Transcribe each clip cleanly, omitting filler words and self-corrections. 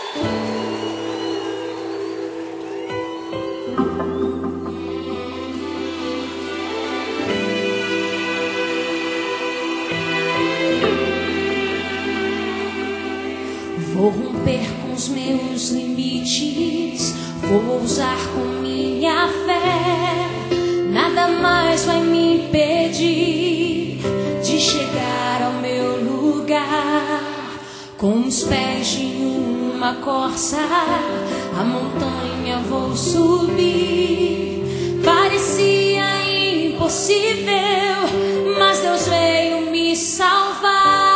Vou romper com os meus limites, vou ousar com minha fé. Nada mais vai me impedir de chegar ao meu lugar. Com os pés em uma corça, a montanha vou subir. Parecia impossível, mas Deus veio me salvar.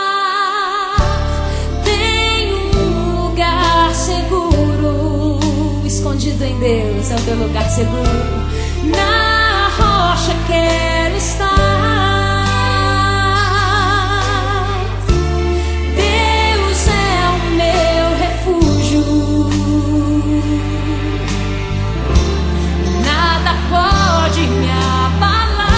Escondido em Deus é o teu lugar seguro. Na rocha quero estar. Deus é o meu refúgio. Nada pode me abalar.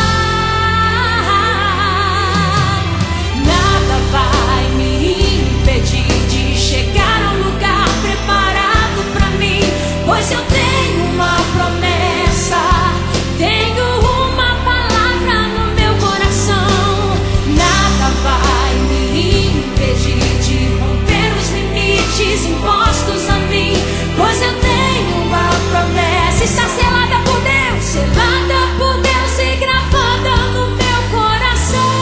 Nada vai me impedir de chegar ao lugar preparado pra mim. Pois eu tenho uma promessa, tenho uma palavra no meu coração. Nada vai me impedir de romper os limites impostos a mim. Pois eu tenho uma promessa, está selada por Deus, selada por Deus e gravada no meu coração.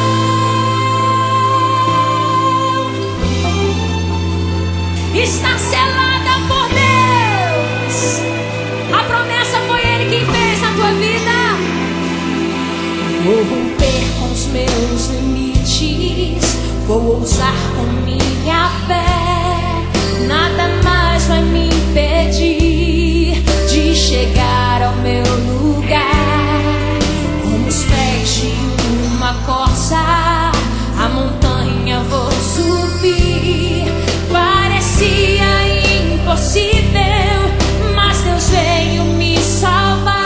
Está selada por Deus. A promessa foi Ele quem fez na tua vida. Vou romper com os meus limites, vou ousar com minha fé. Nada mais vai me impedir de chegar ao meu lugar. Com os pés de uma corça, a montanha vou subir. Parecia impossível, mas Deus veio me salvar.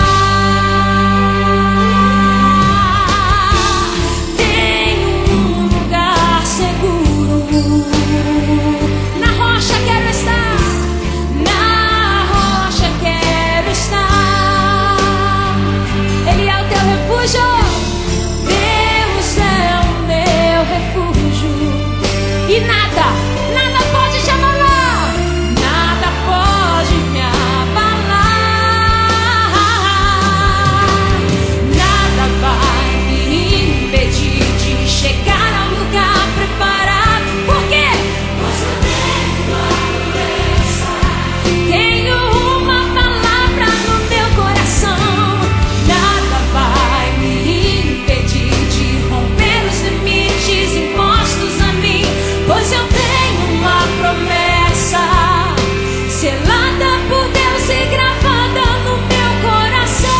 Tenho um lugar seguro. Na rocha quero estar. Na rocha quero estar. Ele é o teu refúgio. Deus é o meu refúgio. E nada pode te abalar. Nada pode me abalar. Nada vai me impedir de chegar ao lugar preparado. Por quê? Pois eu tenho uma promessa, tenho uma palavra no meu coração. Nada vai me impedir de romper os limites impostos a mim. Pois eu tenho uma promessa, selada por Deus e gravada no meu coração.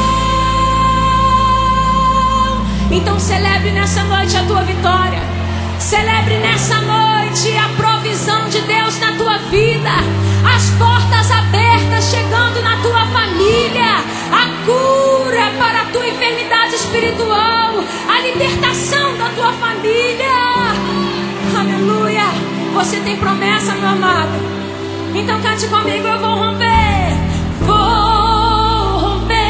Então celebre nessa noite a tua vitória. Celebre nessa noite a provisão de Deus na tua vida. As portas abertas chegando na tua família. A cura para a tua enfermidade espiritual. A libertação da tua família. Aleluia. Você tem promessa, meu amado. Então cante comigo, eu vou romper. Vou romper.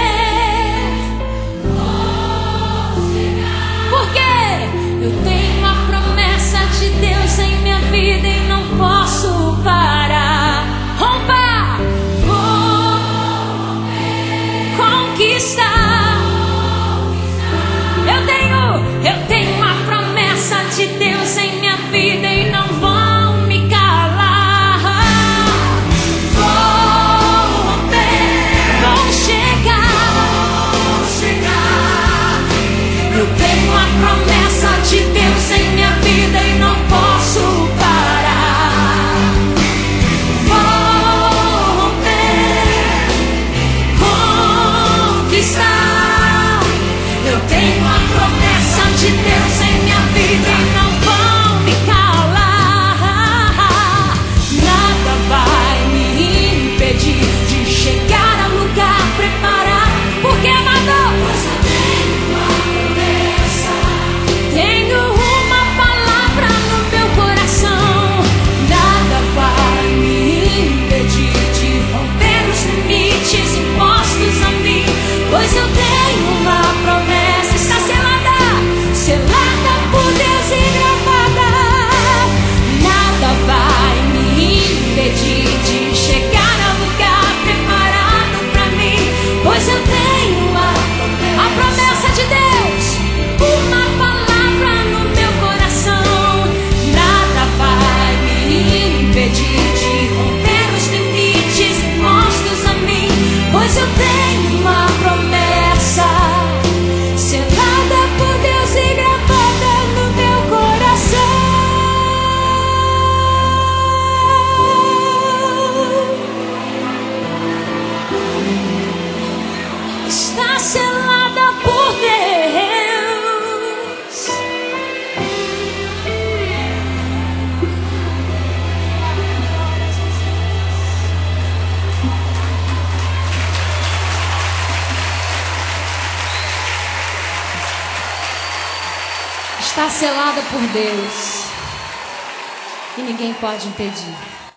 Por quê? Eu tenho uma promessa de Deus em minha vida e não posso parar. Rompa. Vou conquistar. Eu tenho uma promessa de Deus em minha vida e não vão me calar. Vou está selada por Deus e ninguém pode impedir.